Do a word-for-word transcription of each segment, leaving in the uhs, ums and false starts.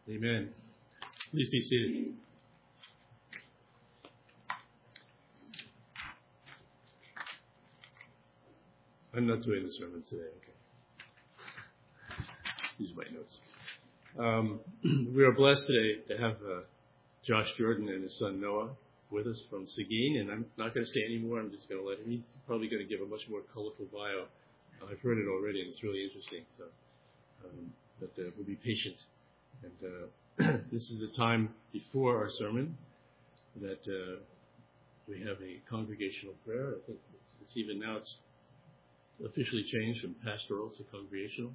Amen. Please be seated. I'm not doing the sermon today, okay. These are my notes. Um, we are blessed today to have uh, Josh Jordan and his son Noah with us from Seguin, and I'm not going to say any more. I'm just going to let him. He's probably going to give a much more colorful bio. Uh, I've heard it already, and it's really interesting. So, um, but uh, we'll be patient. And uh, this is the time before our sermon that uh, we have a congregational prayer. I think it's, it's even now it's officially changed from pastoral to congregational.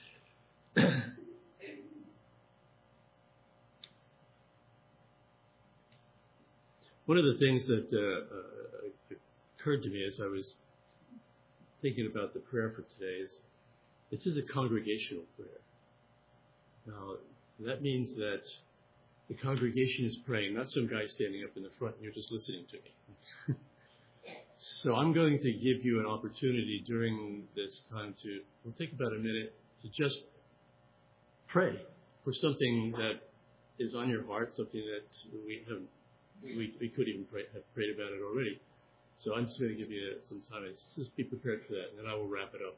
One of the things that uh, uh, occurred to me as I was thinking about the prayer for today is this is a congregational prayer. Now, that means that the congregation is praying, not some guy standing up in the front and you're just listening to me. So I'm going to give you an opportunity during this time to, we'll take about a minute to just pray for something that is on your heart, something that we haven't, we, we could even pray, have prayed about it already. So I'm just going to give you some time. Just be prepared for that, and then I will wrap it up.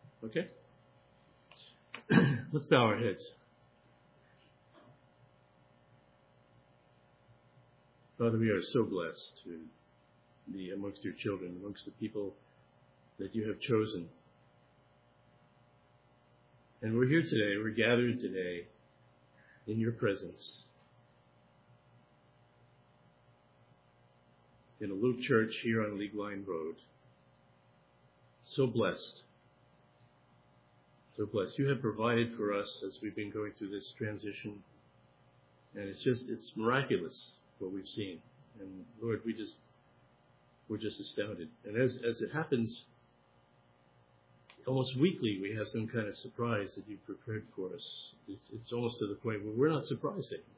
Okay? Let's bow our heads. Father, we are so blessed to be amongst your children, amongst the people that you have chosen. And we're here today, we're gathered today in your presence in a little church here on League Line Road. So blessed. So blessed. You have provided for us as we've been going through this transition. And it's just, it's miraculous what we've seen. And Lord, we just, we're just astounded. And as, as it happens, almost weekly we have some kind of surprise that you've prepared for us. It's, it's almost to the point where we're not surprised anymore.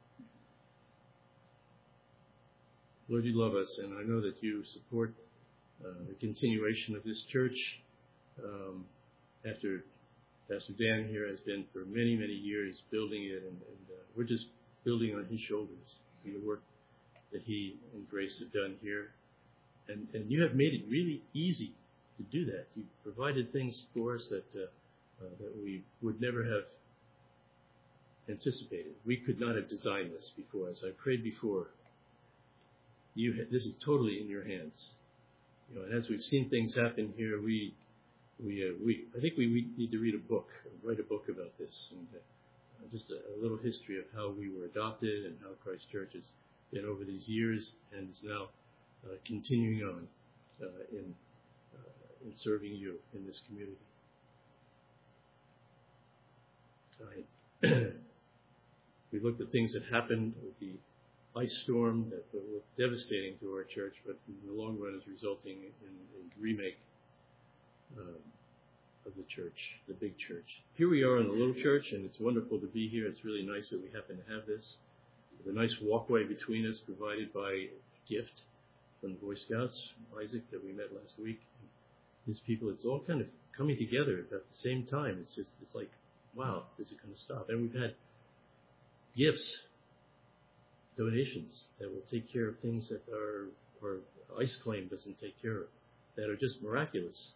Lord, you love us, and I know that you support uh, the continuation of this church um, after Pastor Dan here has been for many, many years building it, and, and uh, we're just building on his shoulders and the work that he and Grace have done here. And, and you have made it really easy to do that. You've provided things for us that uh, uh, that we would never have anticipated. We could not have designed this before. As I prayed before, you ha- this is totally in your hands. You know, and as we've seen things happen here, we we uh, we I think we, we need to read a book, write a book about this, and uh, just a, a little history of how we were adopted and how Christ Church has been over these years and is now uh, continuing on uh, in uh, in serving you in this community. I, we looked at things that happened with the ice storm that was devastating to our church, but in the long run is resulting in, in remake um, of the church, the big church. Here we are in the little church, and it's wonderful to be here. It's really nice that we happen to have this. The nice walkway between us provided by a gift from the Boy Scouts, Isaac, that we met last week. His people, it's all kind of coming together at the same time. It's just, it's like, wow, is it going to stop? And we've had gifts, donations that will take care of things that our, our ice claim doesn't take care of, that are just miraculous.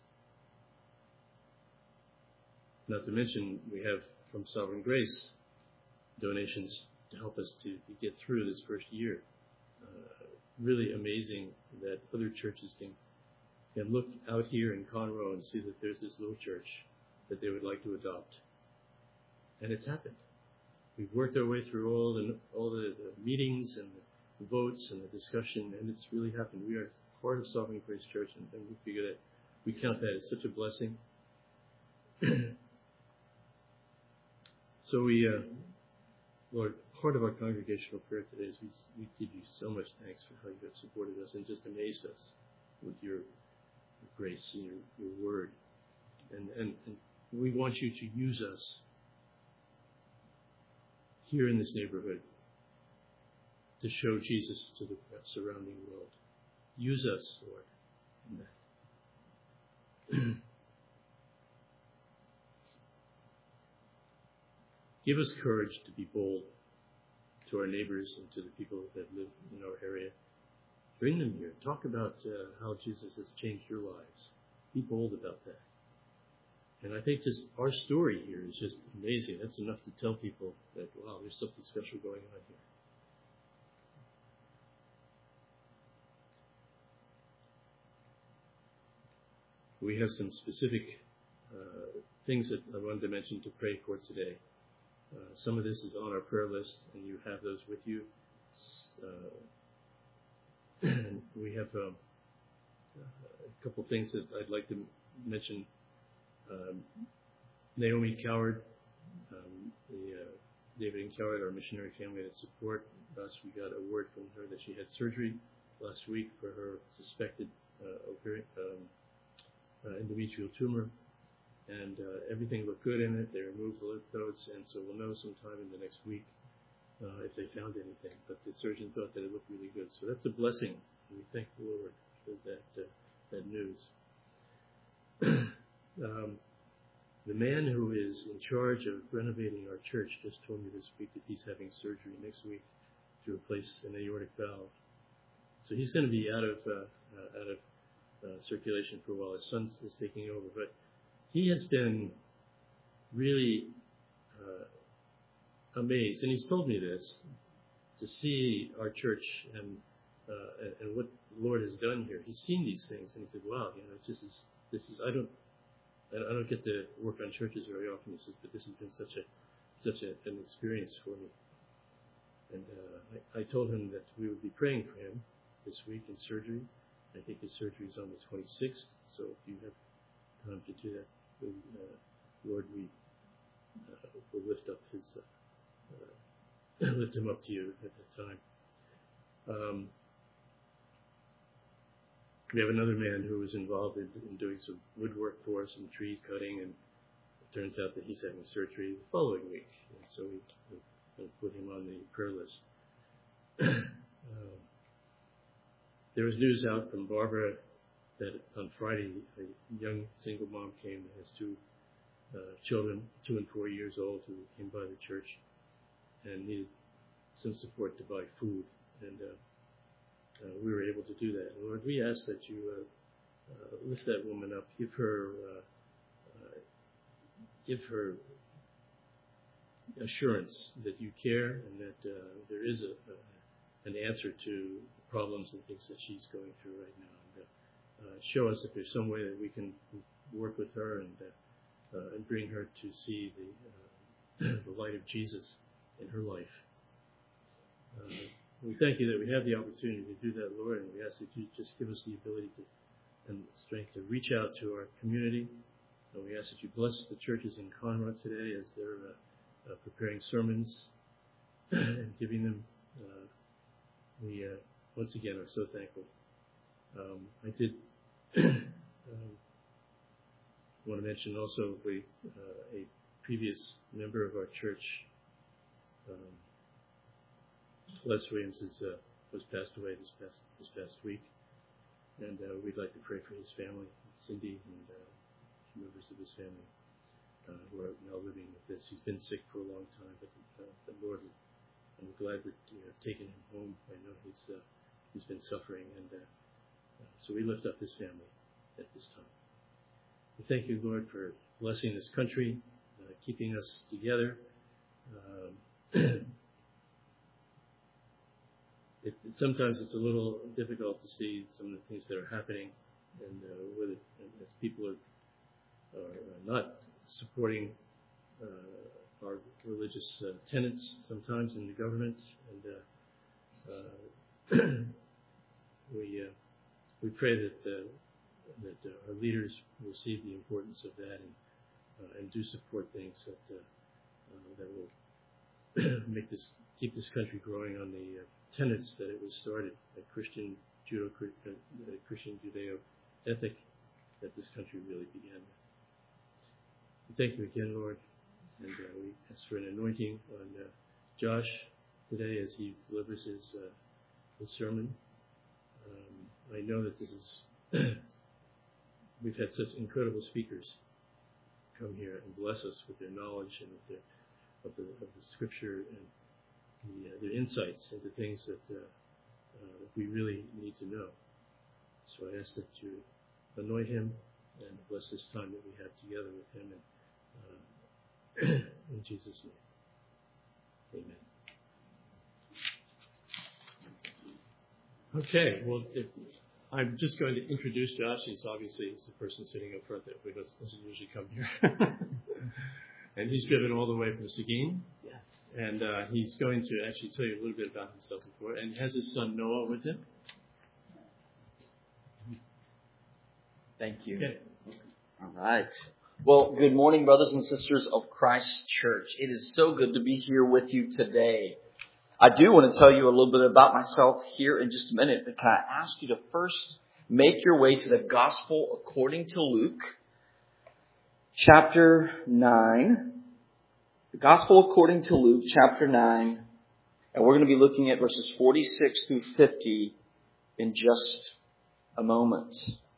Not to mention, we have from Sovereign Grace donations to help us to, to get through this first year. Uh, really amazing that other churches can, can look out here in Conroe and see that there's this little church that they would like to adopt. And it's happened. We've worked our way through all the all the, the meetings and the votes and the discussion, and it's really happened. We are part of Sovereign Grace Church, and, and we figure that we count that as such a blessing. So we, uh, Lord, part of our congregational prayer today is we, we give you so much thanks for how you have supported us and just amazed us with your, your grace and your, your word. And, and, and we want you to use us here in this neighborhood to show Jesus to the surrounding world. Use us, Lord, in that. Give us courage to be bold to our neighbors and to the people that live in our area. Bring them here. Talk about uh, how Jesus has changed your lives. Be bold about that. And I think just our story here is just amazing. That's enough to tell people that, wow, there's something special going on here. We have some specific uh, things that I wanted to mention to pray for today. Uh, some of this is on our prayer list, and you have those with you. Uh, and we have um, a couple things that I'd like to mention. Um, Naomi Coward, um, the uh, David and Coward, our missionary family that support us, we got a word from her that she had surgery last week for her suspected uh, ovarian, um, uh, endometrial tumor. And uh, everything looked good in it. They removed the lymph nodes, and so we'll know sometime in the next week uh, if they found anything. But the surgeon thought that it looked really good. So that's a blessing. We thank the Lord for that uh, that news. um, the man who is in charge of renovating our church just told me this week that he's having surgery next week to replace an aortic valve. So he's going to be out of uh, uh, out of uh, circulation for a while. His son is taking over, but he has been really uh, amazed, and he's told me this, to see our church and uh, and, and what the Lord has done here. He's seen these things, and he said, "Wow, you know, this is this is I don't I don't get to work on churches very often." He says, "But this has been such a such a, an experience for me." And uh, I, I told him that we would be praying for him this week in surgery. I think his surgery is on the twenty-sixth, so if you have time to do that, we, uh, Lord, we uh, will lift up his uh, uh, lift him up to you at that time. Um, we have another man who was involved in, in doing some woodwork for us and tree cutting, and it turns out that he's having surgery the following week, and so we, we put him on the prayer list. um, there was news out from Barbara that on Friday a young single mom came that has two uh, children, two and four years old, who came by the church and needed some support to buy food, and uh, uh, we were able to do that. And Lord, we ask that you uh, uh, lift that woman up, give her, uh, uh, give her assurance that you care and that uh, there is a, a, an answer to the problems and things that she's going through right now. And, uh, uh, show us if there's some way that we can work with her and uh, uh, and bring her to see the uh, the light of Jesus in her life. Uh, we thank you that we have the opportunity to do that, Lord, and we ask that you just give us the ability to, and strength to reach out to our community. And we ask that you bless the churches in Conroe today as they're uh, uh, preparing sermons and giving them. Uh, we uh, once again are so thankful. Um, I did um, want to mention also we, uh, a previous member of our church, um, Les Williams, is, uh, was passed away this past this past week, and uh, we'd like to pray for his family, Cindy, and uh, members of his family uh, who are now living with this. He's been sick for a long time, but uh, the Lord, I'm glad that you have taken him home. I know he's uh, he's been suffering, and uh, uh, so we lift up his family at this time. We thank you, Lord, for blessing this country, uh, keeping us together. Um, It, it, sometimes it's a little difficult to see some of the things that are happening, and uh, whether as people are, are not supporting uh, our religious uh, tenets sometimes in the government, and uh, uh, we uh, we pray that uh, that uh, our leaders will see the importance of that and uh, and do support things that uh, uh, that will make this keep this country growing on the uh, tenets that it was started, a Christian Judo, uh, Christian Judeo ethic that this country really began with. We thank you again, Lord, and uh, we ask for an anointing on uh, Josh today as he delivers his uh, his sermon. Um, I know that this is we've had such incredible speakers come here and bless us with their knowledge and with their of the, of the Scripture and the, uh, the insights into things that uh, uh, we really need to know. So I ask that you anoint him and bless this time that we have together with him. And, uh, in Jesus' name, amen. Okay, well, if, I'm just going to introduce Josh. He's obviously he's the person sitting up front that doesn't usually come here. And he's driven all the way from Seguin. Yes. And uh, he's going to actually tell you a little bit about himself before. And has his son Noah with him. Thank you. Okay. All right. Well, good morning, brothers and sisters of Christ Church. It is so good to be here with you today. I do want to tell you a little bit about myself here in just a minute, but can I ask you to first make your way to the Gospel according to Luke, chapter nine. The Gospel according to Luke, chapter nine, and we're going to be looking at verses forty-six through fifty in just a moment.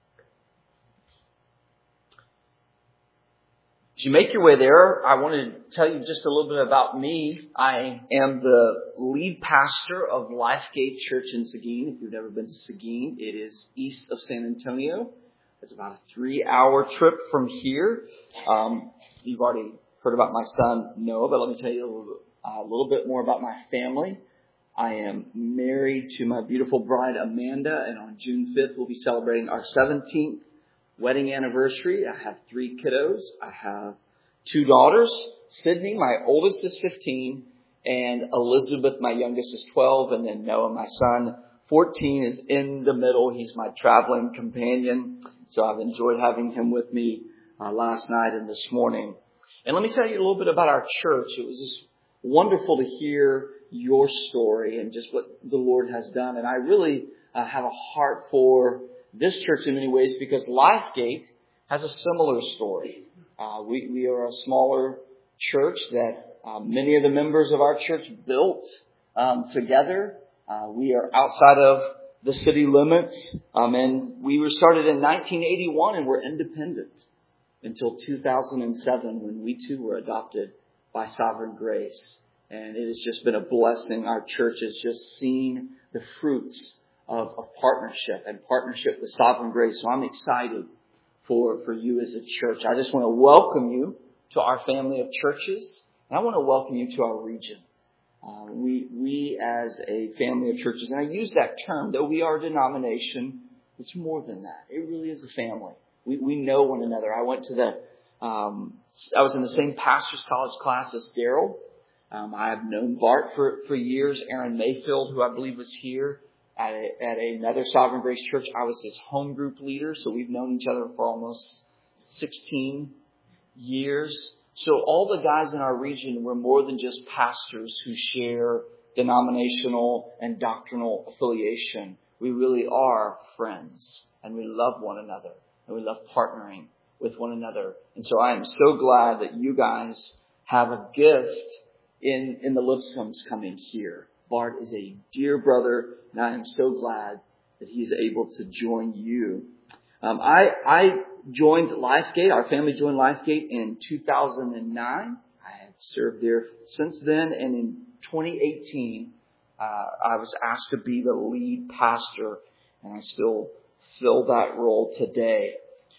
As you make your way there, I want to tell you just a little bit about me. I am the lead pastor of Lifegate Church in Seguin. If you've never been to Seguin, it is east of San Antonio. It's about a three-hour trip from here. Um, you've already heard about my son, Noah, but let me tell you a little, bit, uh, a little bit more about my family. I am married to my beautiful bride, Amanda, and on June fifth, we'll be celebrating our seventeenth wedding anniversary. I have three kiddos. I have two daughters. Sydney, my oldest, is fifteen, and Elizabeth, my youngest, is twelve, and then Noah, my son, fourteen, is in the middle. He's my traveling companion, so I've enjoyed having him with me uh, last night and this morning. And let me tell you a little bit about our church. It was just wonderful to hear your story and just what the Lord has done. And I really uh, have a heart for this church in many ways because Lifegate has a similar story. Uh, we, we are a smaller church that uh, many of the members of our church built um, together. Uh, we are outside of the city limits, um, and we were started in nineteen eighty-one, and we're independent until two thousand seven when we too were adopted by Sovereign Grace. And it has just been a blessing. Our church has just seen the fruits of, of partnership and partnership with Sovereign Grace. So I'm excited for, for you as a church. I just want to welcome you to our family of churches. And I want to welcome you to our region. Uh, we, we as a family of churches, and I use that term, though we are a denomination, it's more than that. It really is a family. We, we know one another. I went to the, um, I was in the same pastor's college class as Daryl. Um, I have known Bart for, for years. Aaron Mayfield, who I believe was here at a, at another Sovereign Grace church. I was his home group leader, so we've known each other for almost sixteen years. So all the guys in our region were more than just pastors who share denominational and doctrinal affiliation. We really are friends, and we love one another, and we love partnering with one another. And so I am so glad that you guys have a gift in, in the Lipscombs coming here. Bart is a dear brother, and I am so glad that he's able to join you. Um, I, I joined Lifegate. Our family joined Lifegate in two thousand nine. I have served there since then, and in twenty eighteen, uh, I was asked to be the lead pastor, and I still fill that role today.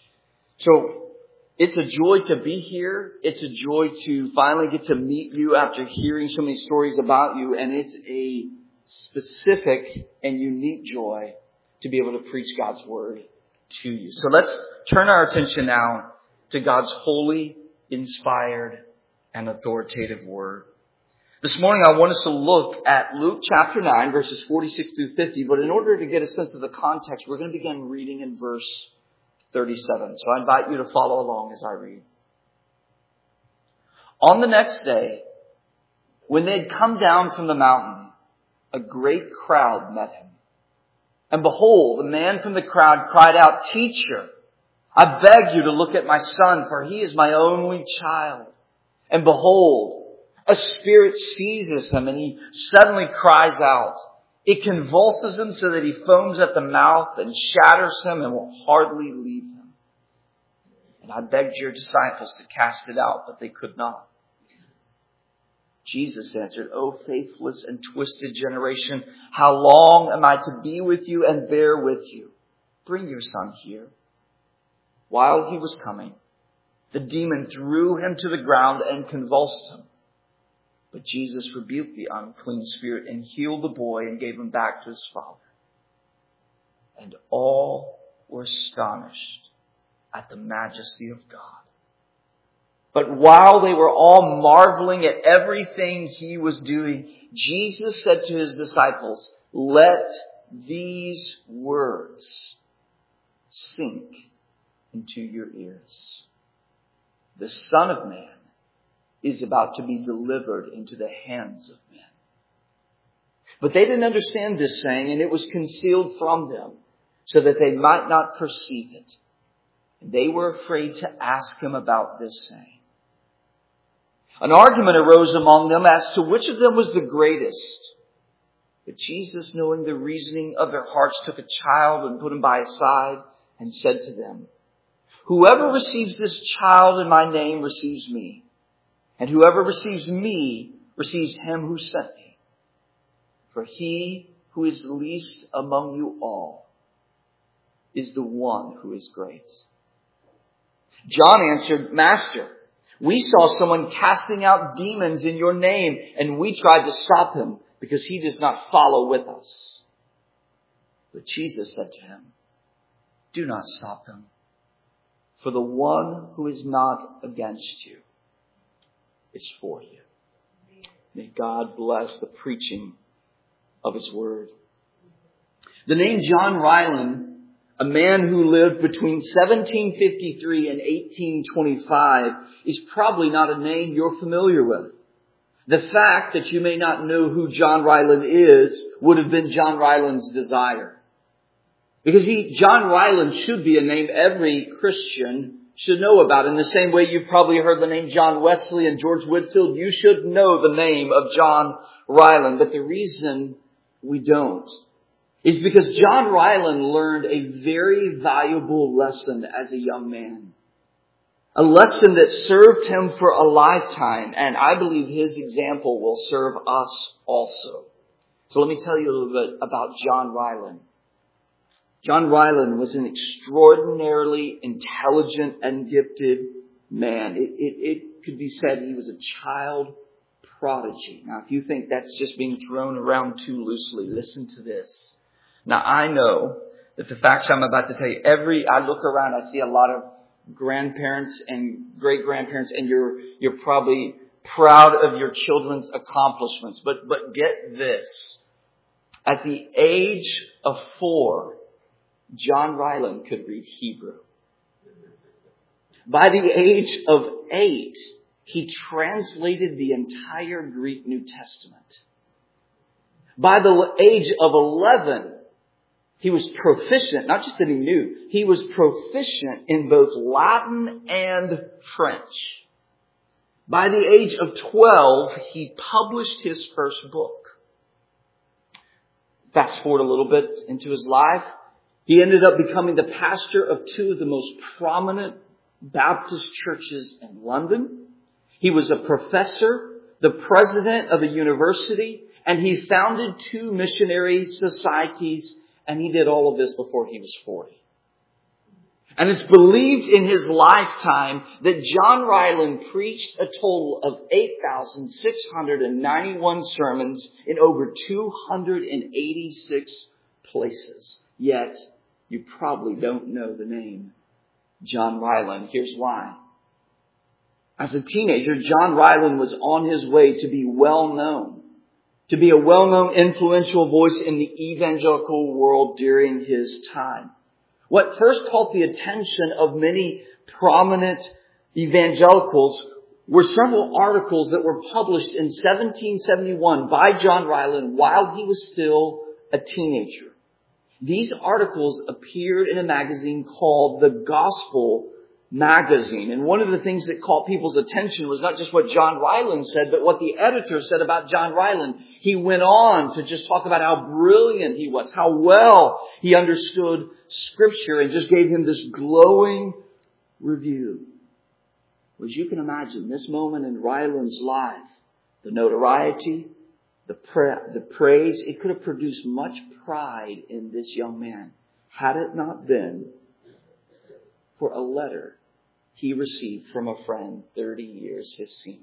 So it's a joy to be here. It's a joy to finally get to meet you after hearing so many stories about you. And it's a specific and unique joy to be able to preach God's word to you. So let's turn our attention now to God's holy, inspired, and authoritative word. This morning I want us to look at Luke chapter nine, verses forty-six through fifty. But in order to get a sense of the context, we're going to begin reading in verse thirty-seven. So I invite you to follow along as I read. On the next day, when they had come down from the mountain, a great crowd met him. And behold, a man from the crowd cried out, "Teacher, I beg you to look at my son, for he is my only child. And behold, a spirit seizes him, and he suddenly cries out. It convulses him so that he foams at the mouth and shatters him and will hardly leave him. And I begged your disciples to cast it out, but they could not." Jesus answered, O faithless and twisted generation, how long am I to be with you and bear with you? Bring your son here. While he was coming, the demon threw him to the ground and convulsed him. But Jesus rebuked the unclean spirit and healed the boy and gave him back to his father. And all were astonished at the majesty of God. But while they were all marveling at everything he was doing, Jesus said to his disciples, let these words sink into your ears. The Son of Man is about to be delivered into the hands of men. But they didn't understand this saying, and it was concealed from them, so that they might not perceive it. And they were afraid to ask him about this saying. An argument arose among them as to which of them was the greatest. But Jesus, knowing the reasoning of their hearts, took a child and put him by his side and said to them, whoever receives this child in my name receives me. And whoever receives me receives him who sent me. For he who is least among you all is the one who is great. John answered, Master, we saw someone casting out demons in your name, and we tried to stop him because he does not follow with us. But Jesus said to him, do not stop him, for the one who is not against you is for you. May God bless the preaching of his word. The name John Ryland, a man who lived between seventeen fifty-three and eighteen twenty-five, is probably not a name you're familiar with. The fact that you may not know who John Ryland is would have been John Ryland's desire. Because he, John Ryland should be a name every Christian should know about. In the same way you've probably heard the name John Wesley and George Whitefield, you should know the name of John Ryland. But the reason we don't is because John Ryland learned a very valuable lesson as a young man. A lesson that served him for a lifetime, and I believe his example will serve us also. So let me tell you a little bit about John Ryland. John Ryland was an extraordinarily intelligent and gifted man. It, it, it could be said he was a child prodigy. Now, if you think that's just being thrown around too loosely, listen to this. Now, I know that the facts I'm about to tell you, every, I look around, I see a lot of grandparents and great-grandparents, and you're, you're probably proud of your children's accomplishments. But, but get this. At the age of four, John Ryland could read Hebrew. By the age of eight, he translated the entire Greek New Testament. By the age of eleven, he was proficient, not just that he knew, he was proficient in both Latin and French. By the age of twelve, he published his first book. Fast forward a little bit into his life. He ended up becoming the pastor of two of the most prominent Baptist churches in London. He was a professor, the president of a university, and he founded two missionary societies, and he did all of this before he was forty. And it's believed in his lifetime that John Ryland preached a total of eight thousand six hundred ninety-one sermons in over two hundred eighty-six places. Yet, you probably don't know the name John Ryland. Here's why. As a teenager, John Ryland was on his way to be well known, to be a well-known influential voice in the evangelical world during his time. What first caught the attention of many prominent evangelicals were several articles that were published in seventeen seventy-one by John Ryland while he was still a teenager. These articles appeared in a magazine called The Gospel Magazine. And one of the things that caught people's attention was not just what John Ryland said, but what the editor said about John Ryland. He went on to just talk about how brilliant he was, how well he understood Scripture, and just gave him this glowing review. As you can imagine, this moment in Ryland's life the notoriety, the, pra- the praise. It could have produced much pride in this young man had it not been for a letter he received from a friend thirty years his senior.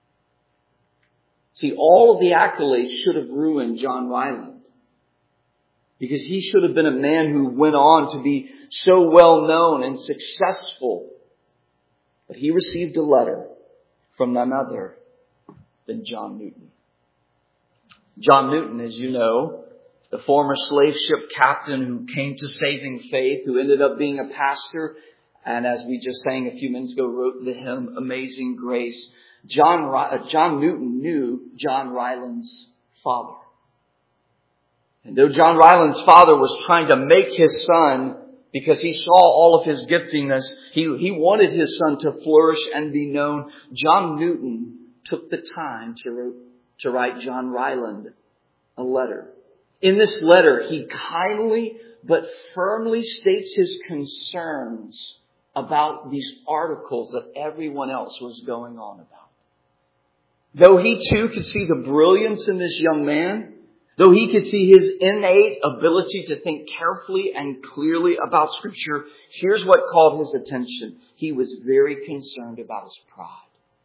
See, all of the accolades should have ruined John Ryland, because he should have been a man who went on to be so well known and successful. But he received a letter from none other than John Newton. John Newton, as you know, the former slave ship captain who came to saving faith, who ended up being a pastor, and as we just sang a few minutes ago, wrote the hymn Amazing Grace. John, uh, John Newton knew John Ryland's father. And though John Ryland's father was trying to make his son, because he saw all of his giftingness, he, he wanted his son to flourish and be known, John Newton took the time to, wrote, to write John Ryland a letter. In this letter, he kindly but firmly states his concerns about these articles that everyone else was going on about. Though he too could see the brilliance in this young man, though he could see his innate ability to think carefully and clearly about Scripture, here's what called his attention. He was very concerned about his pride.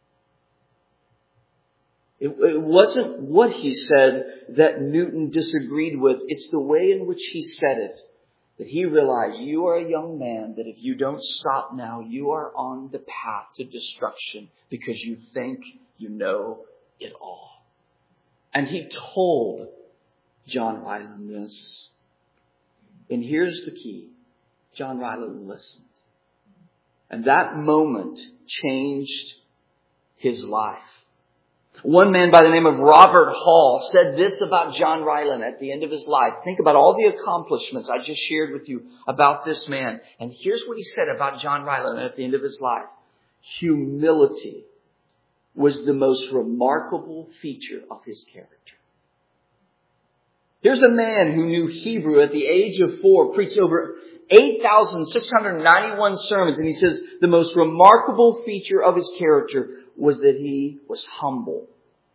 It, it wasn't what he said that Newton disagreed with. It's the way in which he said it. That he realized, you are a young man, that if you don't stop now, you are on the path to destruction because you think you know it all. And he told John Ryland this. And here's the key. John Ryland listened. And that moment changed his life. One man by the name of Robert Hall said this about John Ryland at the end of his life. Think about all the accomplishments I just shared with you about this man. And here's what he said about John Ryland at the end of his life. Humility was the most remarkable feature of his character. Here's a man who knew Hebrew at the age of four, preached over eight thousand six hundred ninety-one sermons. And he says the most remarkable feature of his character was that he was humble.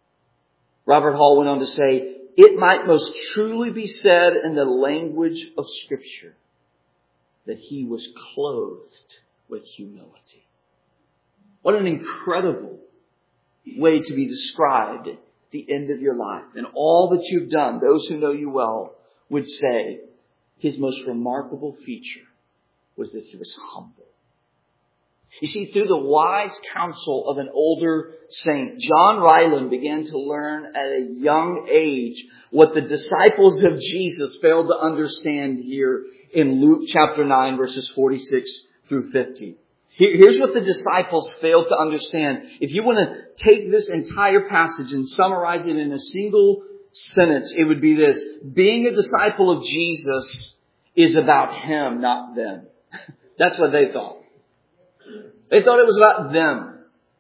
Robert Hall went on to say, it might most truly be said in the language of Scripture that he was clothed with humility. What an incredible way to be described at the end of your life. And all that you've done, those who know you well would say his most remarkable feature was that he was humble. You see, through the wise counsel of an older saint, John Ryland began to learn at a young age what the disciples of Jesus failed to understand here in Luke chapter nine, verses forty-six through fifty. Here's what the disciples failed to understand. If you want to take this entire passage and summarize it in a single sentence, it would be this. Being a disciple of Jesus is about Him, not them. That's what they thought. They thought it was about them.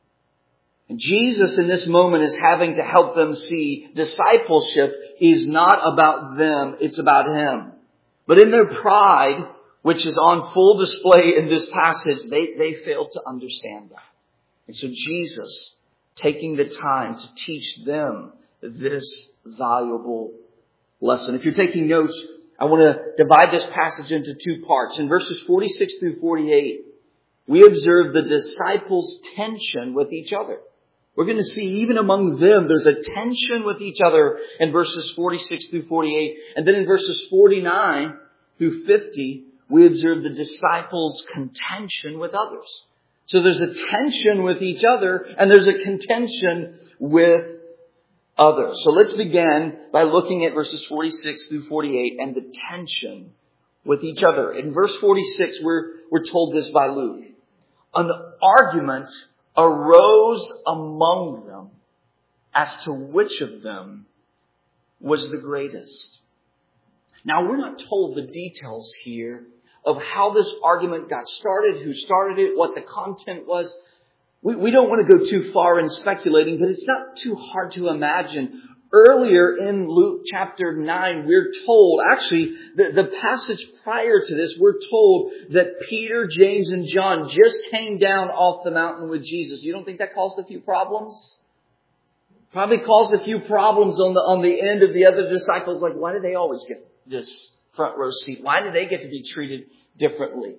And Jesus in this moment is having to help them see discipleship is not about them, it's about Him. But in their pride, which is on full display in this passage, they, they failed to understand that. And so Jesus, taking the time to teach them this valuable lesson. If you're taking notes, I want to divide this passage into two parts. In verses forty-six through forty-eight, we observe the disciples' tension with each other. We're going to see even among them, there's a tension with each other in verses forty-six through forty-eight. And then in verses forty-nine through fifty, we observe the disciples' contention with others. So there's a tension with each other and there's a contention with others. So let's begin by looking at verses forty-six through forty-eight and the tension with each other. In verse forty-six, we're, we're told this by Luke. An argument arose among them as to which of them was the greatest. Now, we're not told the details here of how this argument got started, who started it, what the content was. We, we don't want to go too far in speculating, but it's not too hard to imagine. Earlier in Luke chapter nine, we're told, actually, the, the passage prior to this, we're told that Peter, James, and John just came down off the mountain with Jesus. You don't think that caused a few problems? Probably caused a few problems on the, on the end of the other disciples. Like, why do they always get this front row seat? Why do they get to be treated differently?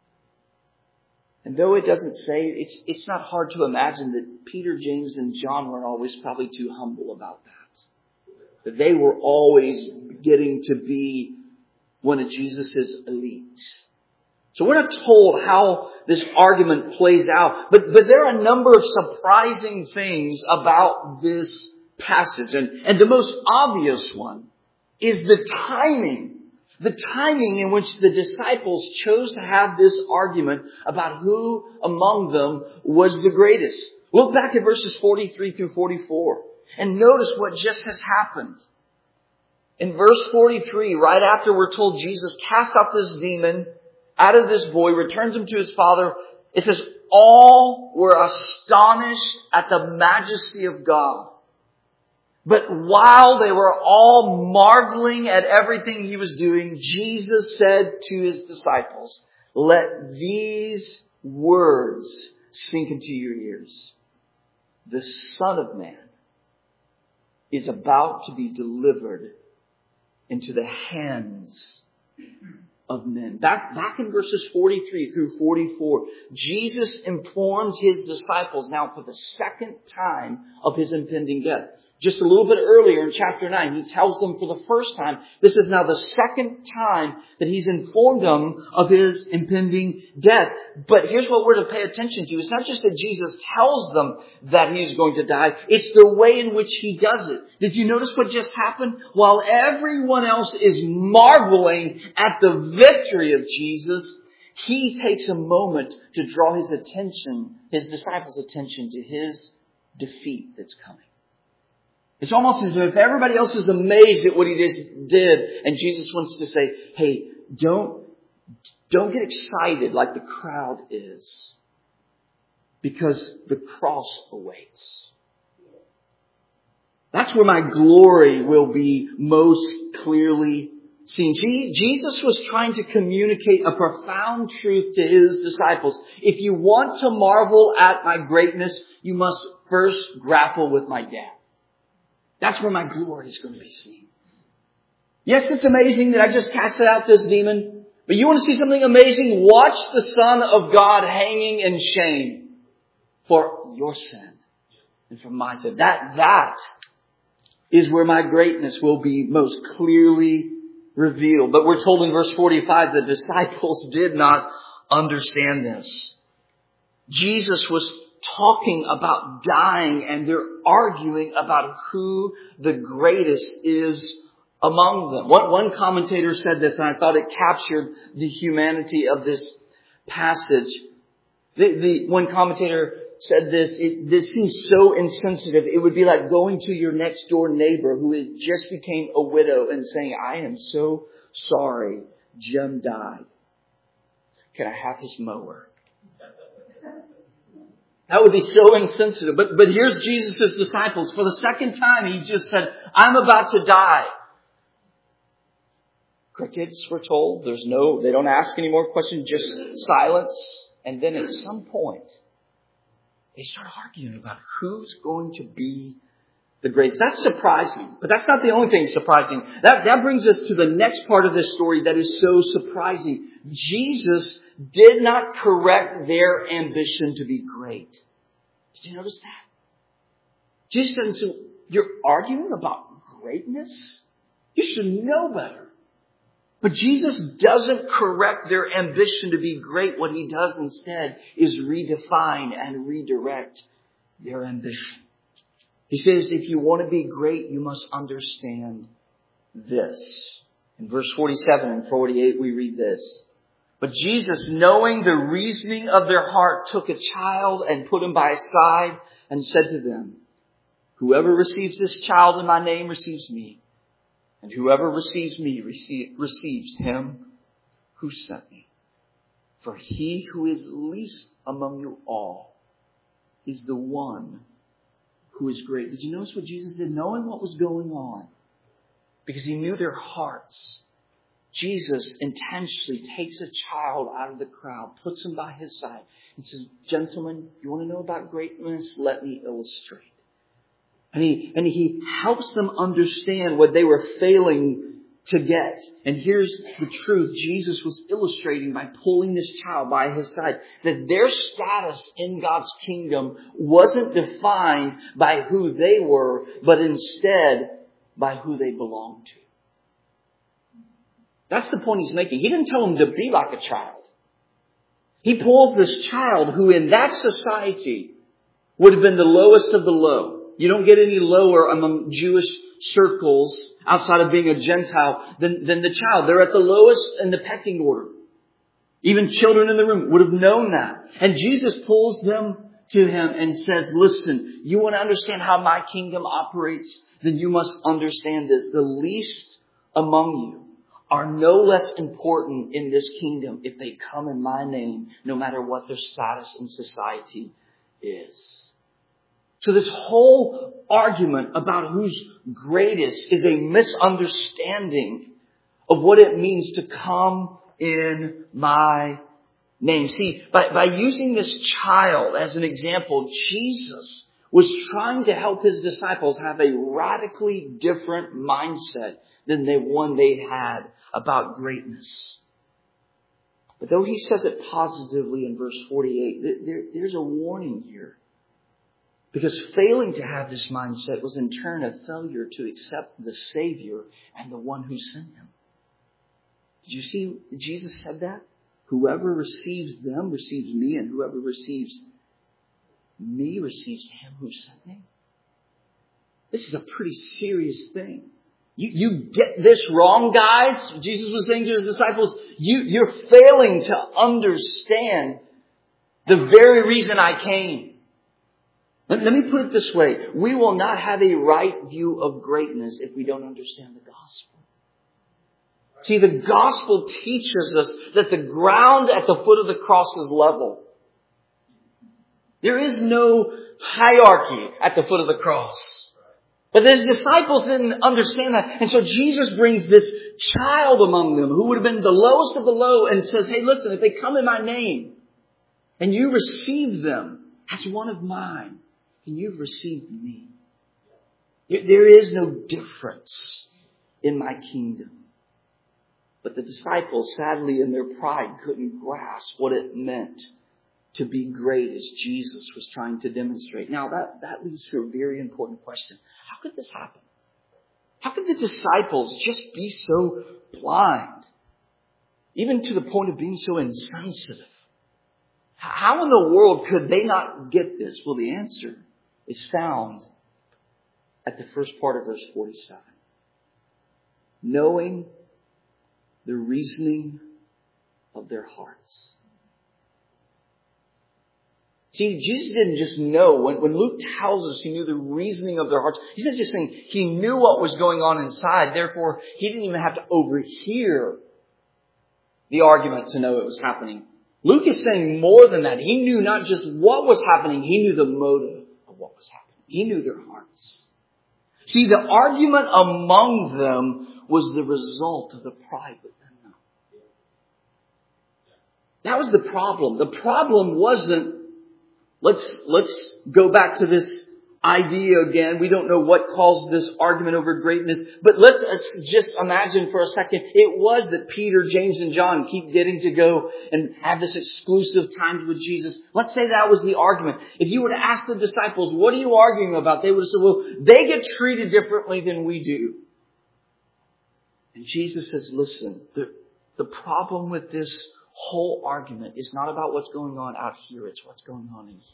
And though it doesn't say, it's, it's not hard to imagine that Peter, James, and John weren't always probably too humble about that. That they were always getting to be one of Jesus' elite. So we're not told how this argument plays out, but, but there are a number of surprising things about this passage. And, and the most obvious one is the timing. The timing in which the disciples chose to have this argument about who among them was the greatest. Look back at verses forty-three through forty-four and notice what just has happened. In verse forty-three, right after we're told Jesus cast out this demon out of this boy, returns him to his father, it says, all were astonished at the majesty of God. But while they were all marveling at everything he was doing, Jesus said to his disciples, let these words sink into your ears. The Son of Man is about to be delivered into the hands of men. Back, back in verses forty-three through forty-four, Jesus informed his disciples now for the second time of his impending death. Just a little bit earlier in chapter nine, he tells them for the first time, this is now the second time that he's informed them of his impending death. But here's what we're to pay attention to. It's not just that Jesus tells them that he's going to die. It's the way in which he does it. Did you notice what just happened? While everyone else is marveling at the victory of Jesus, he takes a moment to draw his attention, his disciples' attention to his defeat that's coming. It's almost as if everybody else is amazed at what he just did. And Jesus wants to say, hey, don't, don't get excited like the crowd is. Because the cross awaits. That's where my glory will be most clearly seen. Jesus was trying to communicate a profound truth to his disciples. If you want to marvel at my greatness, you must first grapple with my death. That's where my glory is going to be seen. Yes, it's amazing that I just casted out this demon. But you want to see something amazing? Watch the Son of God hanging in shame for your sin and for my sin. That, that is where my greatness will be most clearly revealed. But we're told in verse forty-five, the disciples did not understand this. Jesus was talking about dying, and they're arguing about who the greatest is among them. One, one commentator said this, and I thought it captured the humanity of this passage. The, the one commentator said this, it, this seems so insensitive. It would be like going to your next door neighbor who had just became a widow and saying, I am so sorry Jim died. Can I have his mower? That would be so insensitive. But, but here's Jesus' disciples. For the second time, he just said, I'm about to die. Crickets, we're told. There's no, they don't ask any more questions, just silence. And then at some point, they start arguing about who's going to be the greatest. That's surprising. But that's not the only thing surprising. That, that brings us to the next part of this story that is so surprising. Jesus did not correct their ambition to be great. Did you notice that? Jesus said, so you're arguing about greatness? You should know better. But Jesus doesn't correct their ambition to be great. What he does instead is redefine and redirect their ambition. He says, if you want to be great, you must understand this. In verse forty-seven and forty-eight, we read this. But Jesus, knowing the reasoning of their heart, took a child and put him by his side and said to them, whoever receives this child in my name receives me. And whoever receives me receive, receives him who sent me. For he who is least among you all is the one who is great. Did you notice what Jesus did? Knowing what was going on, because he knew their hearts, Jesus intentionally takes a child out of the crowd, puts him by his side, and says, gentlemen, you want to know about greatness? Let me illustrate. And he, and he helps them understand what they were failing to get. And here's the truth Jesus was illustrating by pulling this child by his side. That their status in God's kingdom wasn't defined by who they were, but instead by who they belonged to. That's the point he's making. He didn't tell them to be like a child. He pulls this child who in that society would have been the lowest of the low. You don't get any lower among Jewish circles outside of being a Gentile than, than the child. They're at the lowest in the pecking order. Even children in the room would have known that. And Jesus pulls them to him and says, listen, you want to understand how my kingdom operates? Then you must understand this. The least among you are no less important in this kingdom if they come in my name, no matter what their status in society is. So this whole argument about who's greatest is a misunderstanding of what it means to come in my name. See, by, by using this child as an example, Jesus was trying to help his disciples have a radically different mindset than the one they had about greatness. But though he says it positively in verse forty-eight, there, there's a warning here. Because failing to have this mindset was in turn a failure to accept the Savior and the one who sent him. Did you see Jesus said that? Whoever receives them receives me, and whoever receives me receives him who sent me. This is a pretty serious thing. You, you get this wrong, guys. Jesus was saying to his disciples, you, you're failing to understand the very reason I came. Let, let me put it this way. We will not have a right view of greatness if we don't understand the gospel. See, the gospel teaches us that the ground at the foot of the cross is level. There is no hierarchy at the foot of the cross. But his disciples didn't understand that. And so Jesus brings this child among them who would have been the lowest of the low and says, hey, listen, if they come in my name and you receive them as one of mine, and you've received me. There is no difference in my kingdom. But the disciples, sadly, in their pride, couldn't grasp what it meant to be great as Jesus was trying to demonstrate. Now, that, that leads to a very important question. How could this happen? How could the disciples just be so blind? Even to the point of being so insensitive? How in the world could they not get this? Well, the answer is found at the first part of verse forty-seven. Knowing the reasoning of their hearts. See, Jesus didn't just know. When, when Luke tells us he knew the reasoning of their hearts, he's not just saying he knew what was going on inside. Therefore, he didn't even have to overhear the argument to know it was happening. Luke is saying more than that. He knew not just what was happening, he knew the motive of what was happening. He knew their hearts. See, the argument among them was the result of the pride within them. That was the problem. The problem wasn't, let's, let's go back to this idea again. We don't know what caused this argument over greatness, but let's just imagine for a second it was that Peter, James, and John keep getting to go and have this exclusive time with Jesus. Let's say that was the argument. If you were to ask the disciples, what are you arguing about? They would have said, well, they get treated differently than we do. And Jesus says, listen, the, the problem with this whole argument is not about what's going on out here. It's what's going on in here.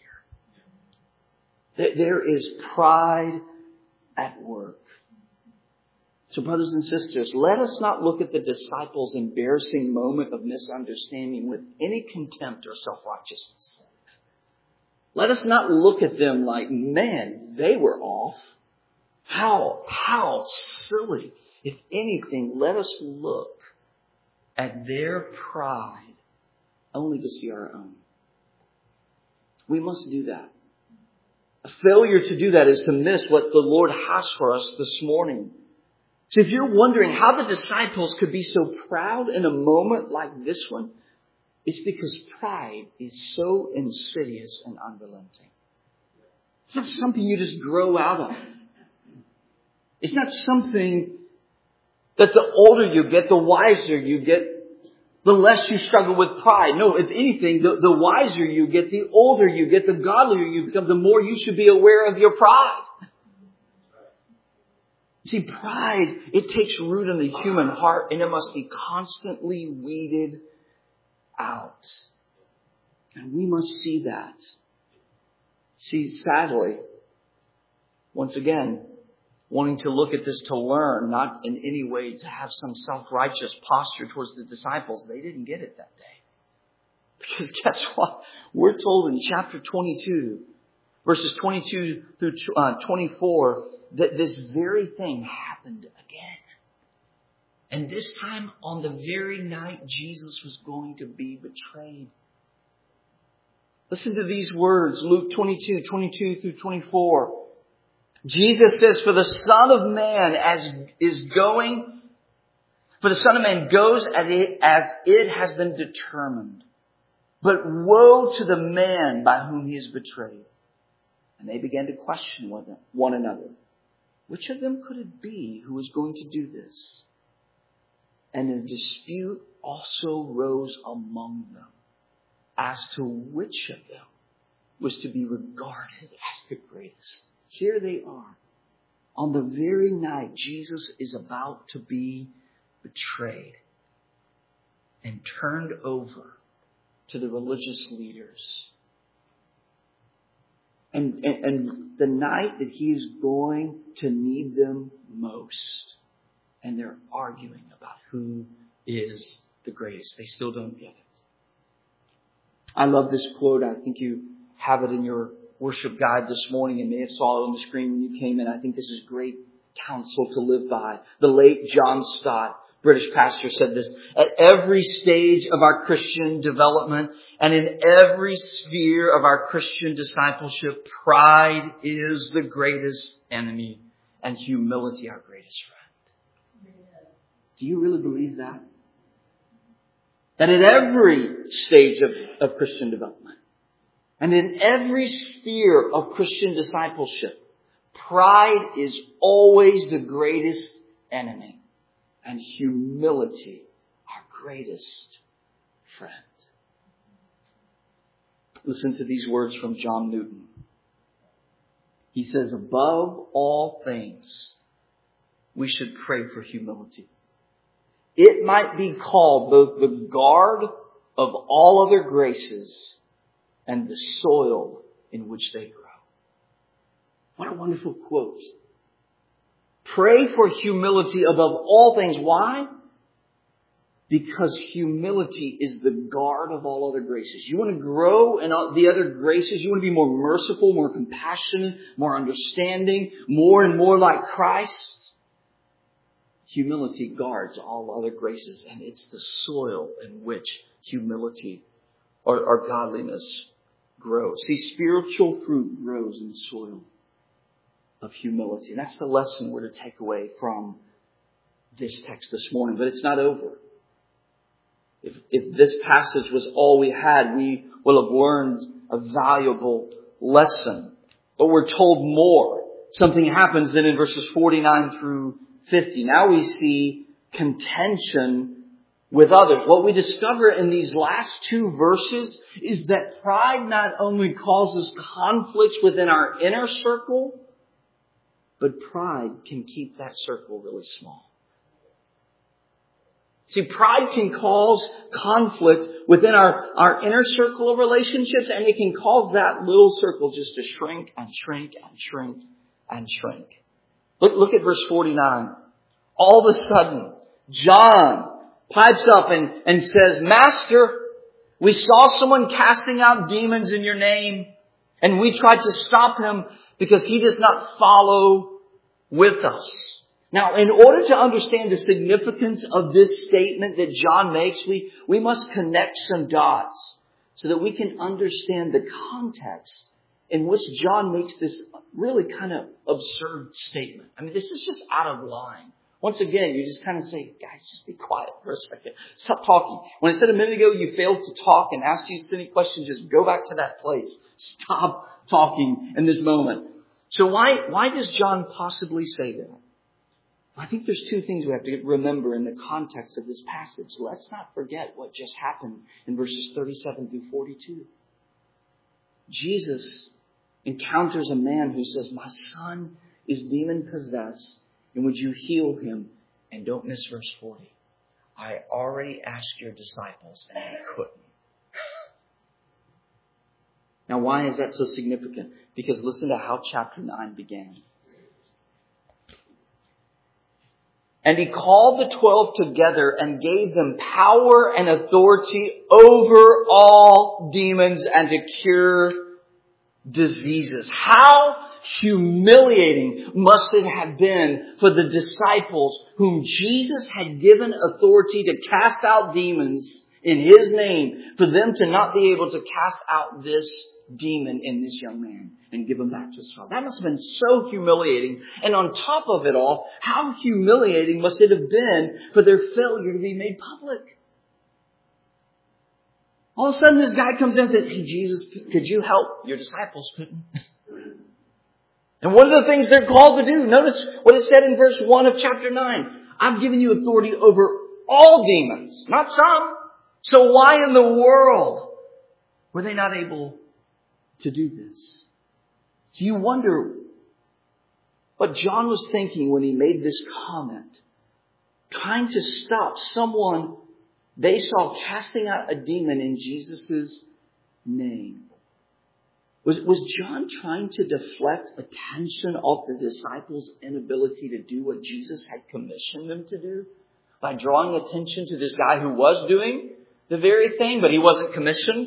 There is pride at work. So brothers and sisters, let us not look at the disciples' embarrassing moment of misunderstanding with any contempt or self-righteousness. Let us not look at them like, man, they were off. How, how silly. If anything, let us look at their pride only to see our own. We must do that. A failure to do that is to miss what the Lord has for us this morning. So if you're wondering how the disciples could be so proud in a moment like this one, it's because pride is so insidious and unrelenting. It's not something you just grow out of. It's not something that the older you get, the wiser you get, the less you struggle with pride. No, if anything, the, the wiser you get, the older you get, the godlier you become, the more you should be aware of your pride. See, pride, it takes root in the human heart, and it must be constantly weeded out. And we must see that. See, sadly, once again, wanting to look at this to learn, not in any way to have some self-righteous posture towards the disciples. They didn't get it that day. Because guess what? We're told in chapter twenty-two, verses twenty-two through twenty-four, that this very thing happened again. And this time on the very night Jesus was going to be betrayed. Listen to these words, Luke twenty-two, twenty-two through twenty-four. Jesus says, for the Son of Man as is going, for the Son of Man goes as it, as it has been determined. But woe to the man by whom he is betrayed. And they began to question one another. Which of them could it be who was going to do this? And a dispute also rose among them as to which of them was to be regarded as the greatest. Here they are. On the very night Jesus is about to be betrayed and turned over to the religious leaders. And, and, and the night that he is going to need them most. And they're arguing about who is the greatest. They still don't get it. I love this quote. I think you have it in your worship guide this morning and may have saw it on the screen when you came in. I think this is great counsel to live by. The late John Stott, British pastor, said this: at every stage of our Christian development and in every sphere of our Christian discipleship, pride is the greatest enemy and humility our greatest friend. Do you really believe that? That at every stage of, of Christian development and in every sphere of Christian discipleship, pride is always the greatest enemy and humility our greatest friend. Listen to these words from John Newton. He says, above all things, we should pray for humility. It might be called both the guard of all other graces and the soil in which they grow. What a wonderful quote. Pray for humility above all things. Why? Because humility is the guard of all other graces. You want to grow in the other graces. You want to be more merciful, more compassionate, more understanding, more and more like Christ. Humility guards all other graces, and it's the soil in which humility or, or godliness grows. See, spiritual fruit grows in the soil of humility. And that's the lesson we're to take away from this text this morning. But it's not over. If, if this passage was all we had, we will have learned a valuable lesson. But we're told more. Something happens then in verses forty-nine through fifty. Now we see contention with others. What we discover in these last two verses is that pride not only causes conflicts within our inner circle, but pride can keep that circle really small. See, pride can cause conflict within our, our inner circle of relationships, and it can cause that little circle just to shrink and shrink and shrink and shrink. Look, look at verse forty-nine. All of a sudden, John pipes up and, and says, Master, we saw someone casting out demons in your name, and we tried to stop him because he does not follow with us. Now, in order to understand the significance of this statement that John makes, we, we must connect some dots so that we can understand the context in which John makes this really kind of absurd statement. I mean, this is just out of line. Once again, you just kind of say, guys, just be quiet for a second. Stop talking. When I said a minute ago you failed to talk and asked you silly questions, just go back to that place. Stop talking in this moment. So why, why does John possibly say that? I think there's two things we have to remember in the context of this passage. Let's not forget what just happened in verses thirty-seven through forty-two. Jesus encounters a man who says, my son is demon-possessed, and would you heal him? And don't miss verse forty. I already asked your disciples, and they couldn't. Now, why is that so significant? Because listen to how chapter nine began. And he called the twelve together and gave them power and authority over all demons and to cure diseases. How humiliating must it have been for the disciples whom Jesus had given authority to cast out demons in His name, for them to not be able to cast out this demon in this young man and give him back to his father. That must have been so humiliating. And on top of it all, how humiliating must it have been for their failure to be made public? All of a sudden this guy comes in and says, hey Jesus, could you help? Your disciples couldn't. And one of the things they're called to do, notice what it said in verse one of chapter nine. I've given you authority over all demons, not some. So why in the world were they not able to do this? Do you wonder what John was thinking when he made this comment? Trying to stop someone they saw casting out a demon in Jesus' name. Was, was John trying to deflect attention off the disciples' inability to do what Jesus had commissioned them to do? By drawing attention to this guy who was doing the very thing, but he wasn't commissioned?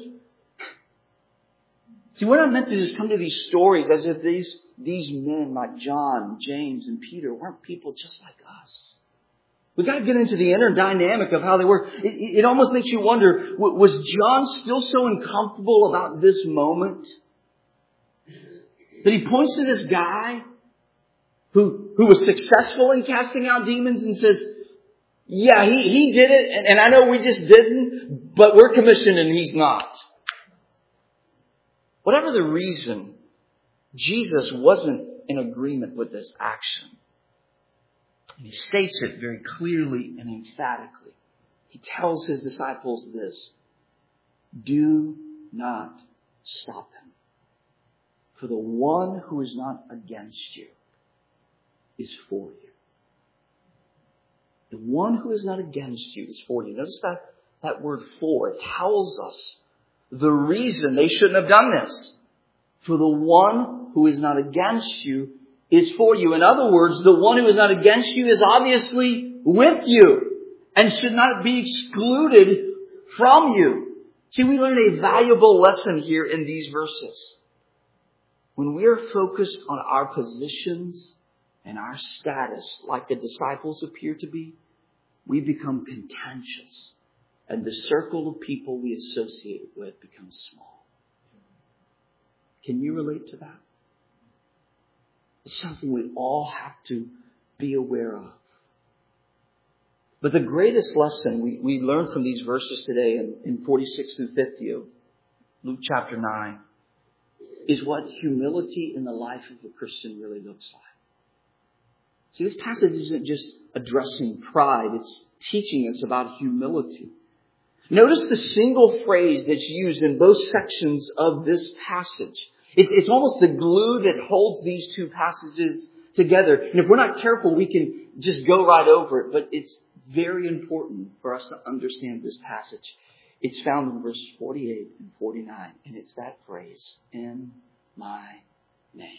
See, we're not meant to just come to these stories as if these, these men like John, James, and Peter weren't people just like us. We've got to get into the inner dynamic of how they were. It, it almost makes you wonder, was John still so uncomfortable about this moment that he points to this guy who, who was successful in casting out demons and says, yeah, he, he did it, and, and I know we just didn't, but we're commissioned and he's not. Whatever the reason, Jesus wasn't in agreement with this action. And He states it very clearly and emphatically. He tells His disciples this: do not stop him. For the one who is not against you is for you. The one who is not against you is for you. Notice that, that word for. It tells us the reason they shouldn't have done this. For the one who is not against you is for you. In other words, the one who is not against you is obviously with you and should not be excluded from you. See, we learn a valuable lesson here in these verses. When we are focused on our positions and our status, like the disciples appear to be, we become contentious, and the circle of people we associate with becomes small. Can you relate to that? It's something we all have to be aware of. But the greatest lesson we, we learn from these verses today in, in forty-six through fifty of Luke chapter nine is what humility in the life of a Christian really looks like. See, this passage isn't just addressing pride. It's teaching us about humility. Notice the single phrase that's used in both sections of this passage. It's, it's almost the glue that holds these two passages together. And if we're not careful, we can just go right over it. But it's very important for us to understand this passage. It's found in verses forty-eight and forty-nine. And it's that phrase, in my name.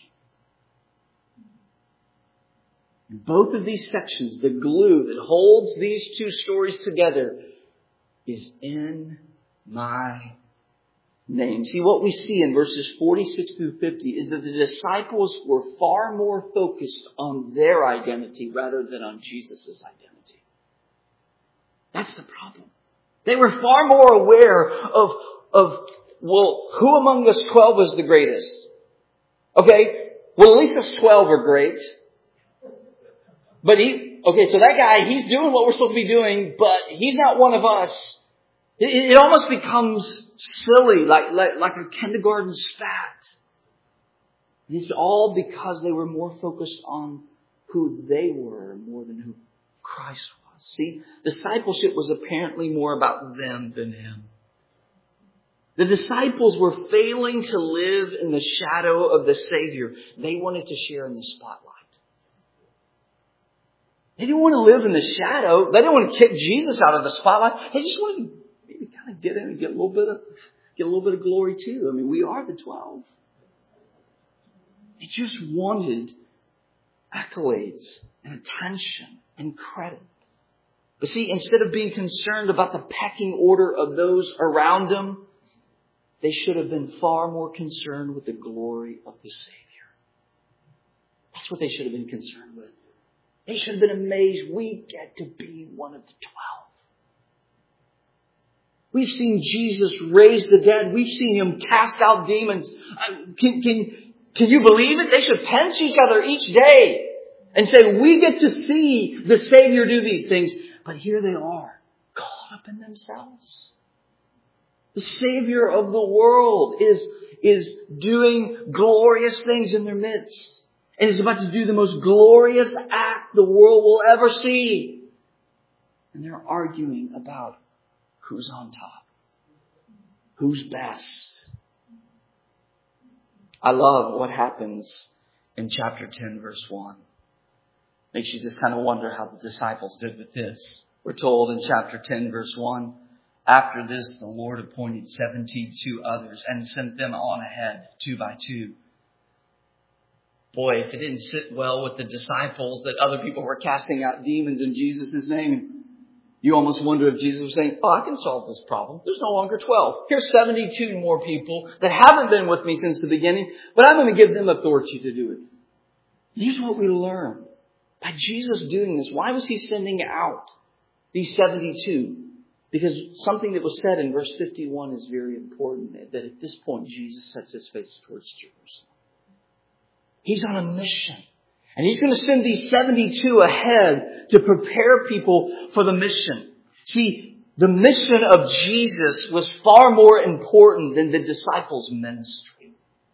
In both of these sections, the glue that holds these two stories together is in my name. See, what we see in verses forty-six through fifty is that the disciples were far more focused on their identity rather than on Jesus' identity. That's the problem. They were far more aware of, of, well, who among us twelve is the greatest? Okay, well, at least us twelve are great. But he, okay, so that guy, he's doing what we're supposed to be doing, but he's not one of us. It, it almost becomes silly, like, like, like a kindergarten spat. It's all because they were more focused on who they were more than who Christ was. See, discipleship was apparently more about them than Him. The disciples were failing to live in the shadow of the Savior. They wanted to share in the spotlight. They didn't want to live in the shadow. They didn't want to kick Jesus out of the spotlight. They just wanted to maybe kind of get in and get a little bit of get a little bit of glory too. I mean, we are the twelve. They just wanted accolades and attention and credit. But see, instead of being concerned about the pecking order of those around them, they should have been far more concerned with the glory of the Savior. That's what they should have been concerned with. They should have been amazed. We get to be one of the twelve. We've seen Jesus raise the dead. We've seen Him cast out demons. Can, can, can you believe it? They should pinch each other each day and say, we get to see the Savior do these things. But here they are, caught up in themselves. The Savior of the world is, is doing glorious things in their midst. And is about to do the most glorious act the world will ever see. And they're arguing about who's on top. Who's best. I love what happens in chapter ten, verse one. Makes you just kind of wonder how the disciples did with this. We're told in chapter ten, verse one, after this, the Lord appointed seventy-two others and sent them on ahead, two by two. Boy, if it didn't sit well with the disciples that other people were casting out demons in Jesus' name, you almost wonder if Jesus was saying, oh, I can solve this problem. There's no longer twelve. Here's seventy-two more people that haven't been with me since the beginning, but I'm going to give them authority to do it. Here's what we learn. By Jesus doing this, why was He sending out these seventy-two? Because something that was said in verse fifty-one is very important, that at this point Jesus sets His face towards Jerusalem. He's on a mission. And He's going to send these seventy-two ahead to prepare people for the mission. See, the mission of Jesus was far more important than the disciples' ministry.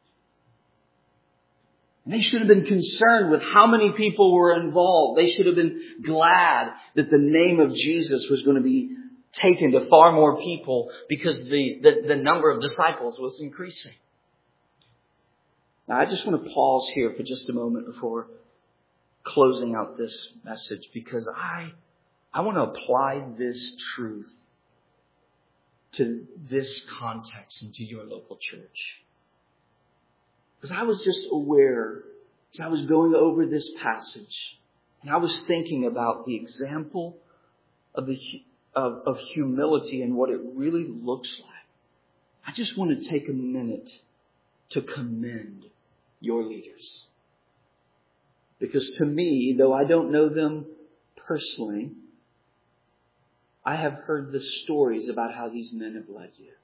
And they should have been concerned with how many people were involved. They should have been glad that the name of Jesus was going to be taken to far more people because the, the, the number of disciples was increasing. Now, I just want to pause here for just a moment before closing out this message because I, I want to apply this truth to this context and to your local church. Because I was just aware, as I was going over this passage, and I was thinking about the example of the of, of humility and what it really looks like. I just want to take a minute to commend your leaders. Because to me, though I don't know them personally, I have heard the stories about how these men have led you.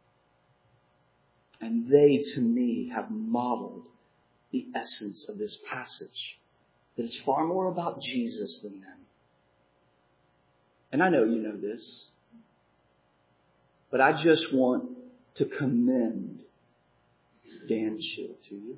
And they, to me, have modeled the essence of this passage. That it's far more about Jesus than them. And I know you know this. But I just want to commend Dan Schill to you.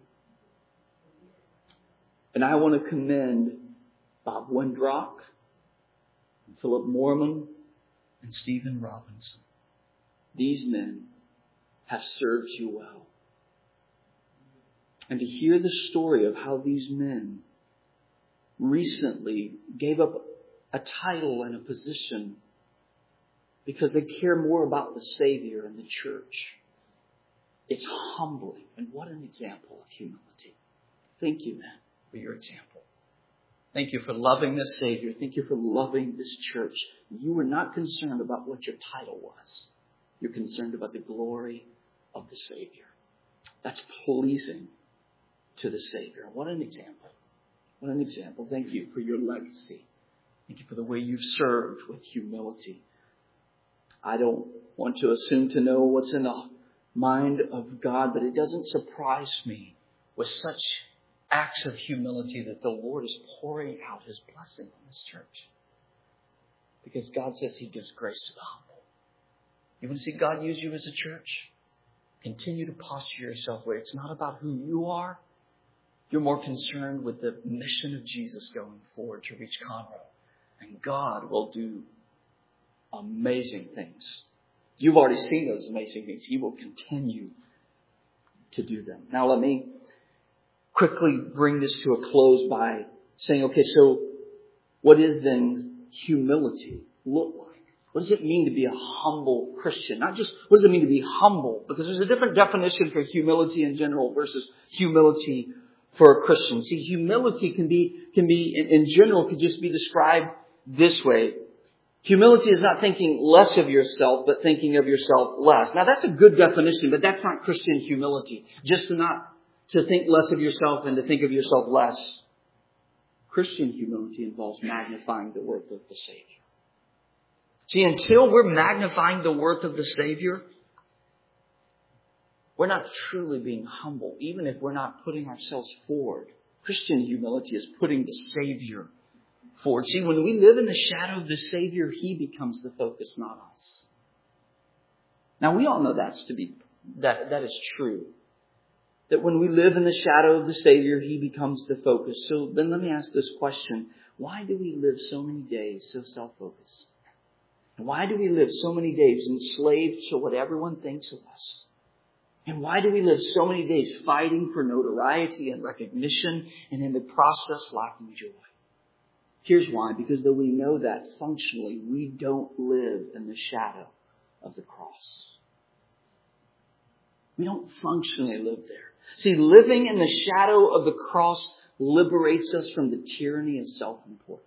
And I want to commend Bob Wendrock, and Philip Mormon, and Stephen Robinson. These men have served you well. And to hear the story of how these men recently gave up a title and a position because they care more about the Savior and the church. It's humbling. And what an example of humility. Thank you, man, for your example. Thank you for loving this Savior. Thank you for loving this church. You were not concerned about what your title was. You're concerned about the glory of the Savior. That's pleasing to the Savior. What an example. What an example. Thank you for your legacy. Thank you for the way you've served with humility. I don't want to assume to know what's in the mind of God, but it doesn't surprise me with such acts of humility that the Lord is pouring out His blessing on this church. Because God says He gives grace to the humble. You want to see God use you as a church? Continue to posture yourself where it's not about who you are, You're more concerned with the mission of Jesus going forward to reach Conroe. And God will do amazing things. You've already seen those amazing things. He will continue to do them. Now let me quickly bring this to a close by saying, okay, so what is then humility look like? What does it mean to be a humble Christian? Not just, what does it mean to be humble? Because there's a different definition for humility in general versus humility for a Christian. See, humility can be, can be, in, in general, could just be described this way. Humility is not thinking less of yourself, but thinking of yourself less. Now that's a good definition, but that's not Christian humility. Just to not, to think less of yourself and to think of yourself less. Christian humility involves magnifying the worth of the Savior. See, until we're magnifying the worth of the Savior, we're not truly being humble, even if we're not putting ourselves forward. Christian humility is putting the Savior forward. See, when we live in the shadow of the Savior, He becomes the focus, not us. Now, we all know that's to be, that, that is true. That when we live in the shadow of the Savior, He becomes the focus. So then let me ask this question. Why do we live so many days so self-focused? And why do we live so many days enslaved to what everyone thinks of us? And why do we live so many days fighting for notoriety and recognition and in the process lacking joy? Here's why. Because though we know that functionally, we don't live in the shadow of the cross. We don't functionally live there. See, living in the shadow of the cross liberates us from the tyranny of self-importance.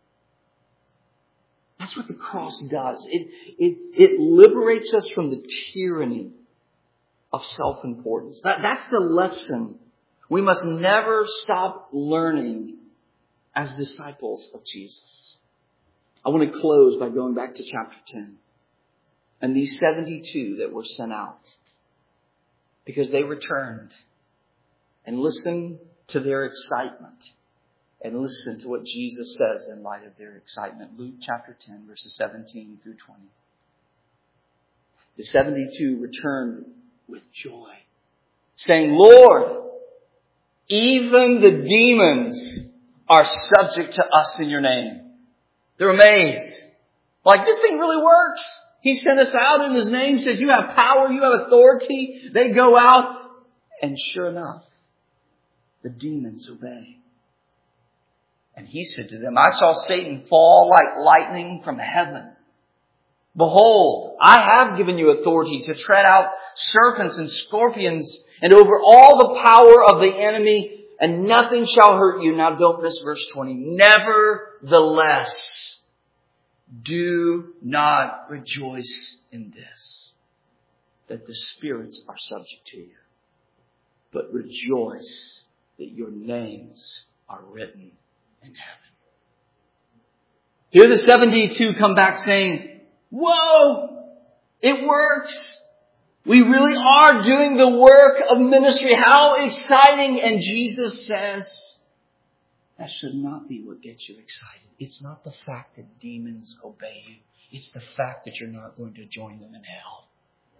That's what the cross does. It, it, it liberates us from the tyranny of self-importance. That, that's the lesson we must never stop learning as disciples of Jesus. I want to close by going back to chapter ten. And these seventy-two that were sent out. Because they returned and listened to their excitement. And listen to what Jesus says in light of their excitement. Luke chapter ten, verses seventeen through twenty. The seventy-two returned with joy, saying, Lord, even the demons are subject to us in your name. They're amazed. Like, this thing really works. He sent us out in His name, says you have power, you have authority. They go out, and sure enough, the demons obey. And He said to them, I saw Satan fall like lightning from heaven. Behold, I have given you authority to tread out serpents and scorpions and over all the power of the enemy, and nothing shall hurt you. Now don't miss verse twenty. Nevertheless, do not rejoice in this, that the spirits are subject to you, but rejoice that your names are written in heaven. Here the seventy-two come back saying, whoa, it works. We really are doing the work of ministry. How exciting. And Jesus says, that should not be what gets you excited. It's not the fact that demons obey you. It's the fact that you're not going to join them in hell.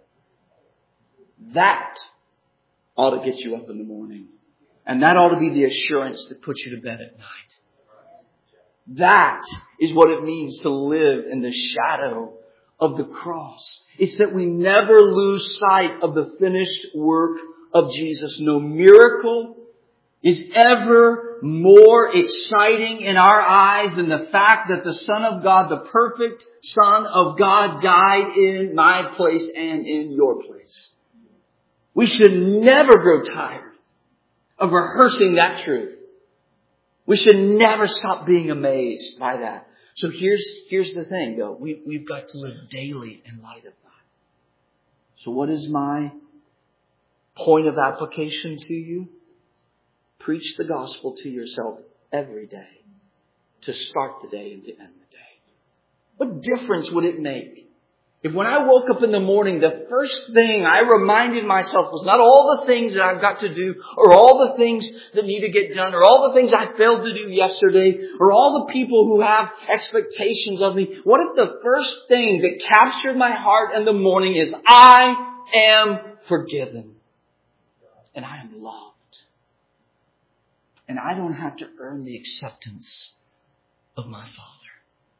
That ought to get you up in the morning. And that ought to be the assurance that puts you to bed at night. That is what it means to live in the shadow of the cross. It's that we never lose sight of the finished work of Jesus. No miracle is ever more exciting in our eyes than the fact that the Son of God, the perfect Son of God, died in my place and in your place. We should never grow tired of rehearsing that truth. We should never stop being amazed by that. So here's, here's the thing though. We, we've got to live daily in light of that. So what is my point of application to you? Preach the gospel to yourself every day. To start the day and to end the day. What difference would it make if when I woke up in the morning, the first thing I reminded myself was not all the things that I've got to do, or all the things that need to get done, or all the things I failed to do yesterday, or all the people who have expectations of me. What if the first thing that captured my heart in the morning is, I am forgiven and I am loved. And I don't have to earn the acceptance of my Father.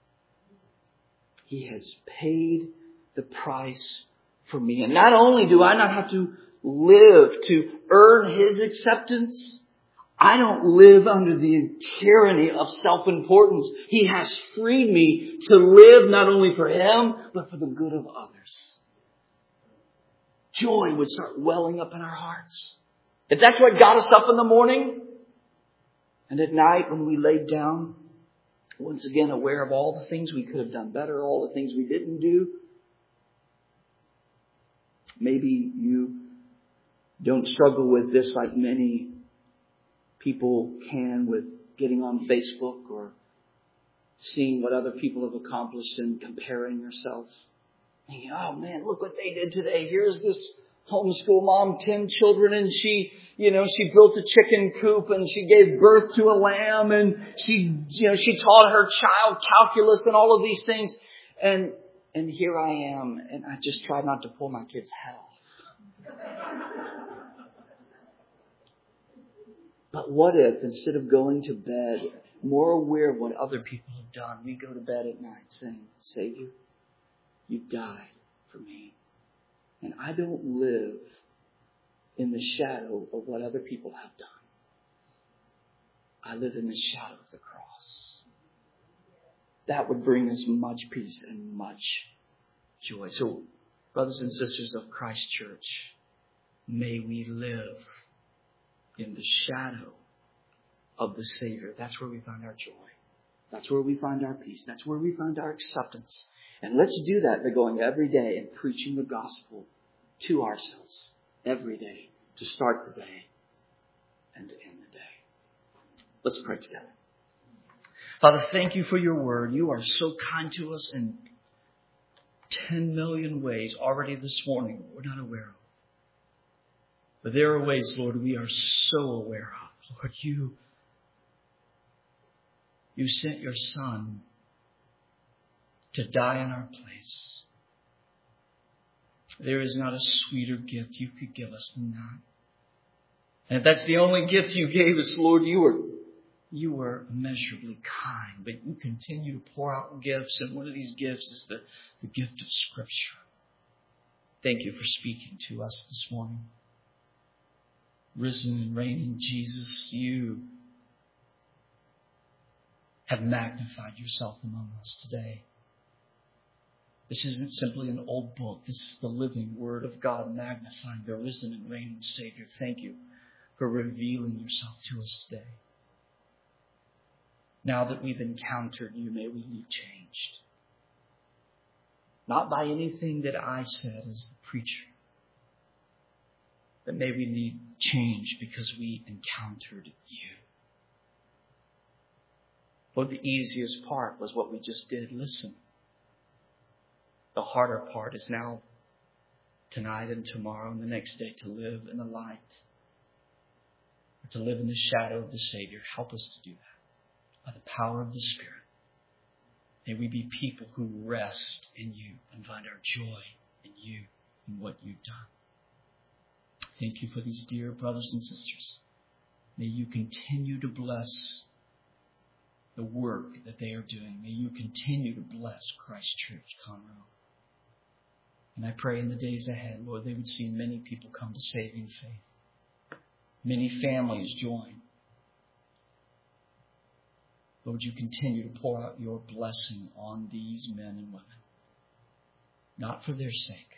He has paid the price for me. And not only do I not have to live to earn His acceptance, I don't live under the tyranny of self-importance. He has freed me to live not only for Him, but for the good of others. Joy would start welling up in our hearts. If that's what got us up in the morning, and at night when we laid down, once again aware of all the things we could have done better, all the things we didn't do. Maybe you don't struggle with this like many people can with getting on Facebook or seeing what other people have accomplished and comparing yourself. Thinking, oh man, look what they did today. Here's this homeschool mom, ten children, and she, you know, she built a chicken coop and she gave birth to a lamb and she, you know, she taught her child calculus and all of these things. And, and here I am, and I just try not to pull my kid's head off. But what if, instead of going to bed more aware of what other people have done, we go to bed at night saying, Savior, you died for me. And I don't live in the shadow of what other people have done. I live in the shadow of the cross. That would bring us much peace and much joy. So, brothers and sisters of Christ Church, may we live in the shadow of the Savior. That's where we find our joy. That's where we find our peace. That's where we find our acceptance. And let's do that by going every day and preaching the gospel to ourselves every day to start the day and to end the day. Let's pray together. Father, thank you for your word. You are so kind to us in ten million ways already this morning we're not aware of. But there are ways, Lord, we are so aware of. Lord, you, you sent your Son to die in our place. There is not a sweeter gift you could give us than that. And if that's the only gift you gave us, Lord, you were, you were immeasurably kind. But you continue to pour out gifts, and one of these gifts is the, the gift of Scripture. Thank you for speaking to us this morning. Risen and reigning Jesus, you have magnified yourself among us today. This isn't simply an old book. This is the living Word of God magnifying the risen and reigning Savior. Thank you for revealing yourself to us today. Now that we've encountered you, may we leave changed. Not by anything that I said as the preacher, but may we leave changed because we encountered you. Lord, the easiest part was what we just did. Listen. The harder part is now, tonight and tomorrow and the next day, to live in the light, or to live in the shadow of the Savior. Help us to do that by the power of the Spirit. May we be people who rest in you and find our joy in you and what you've done. Thank you for these dear brothers and sisters. May you continue to bless the work that they are doing. May you continue to bless Christ Church Conroe. And I pray in the days ahead, Lord, they would see many people come to saving faith. Many families join. Lord, you continue to pour out your blessing on these men and women. Not for their sake,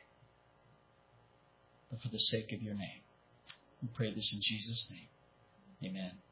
but for the sake of your name. We pray this in Jesus' name. Amen.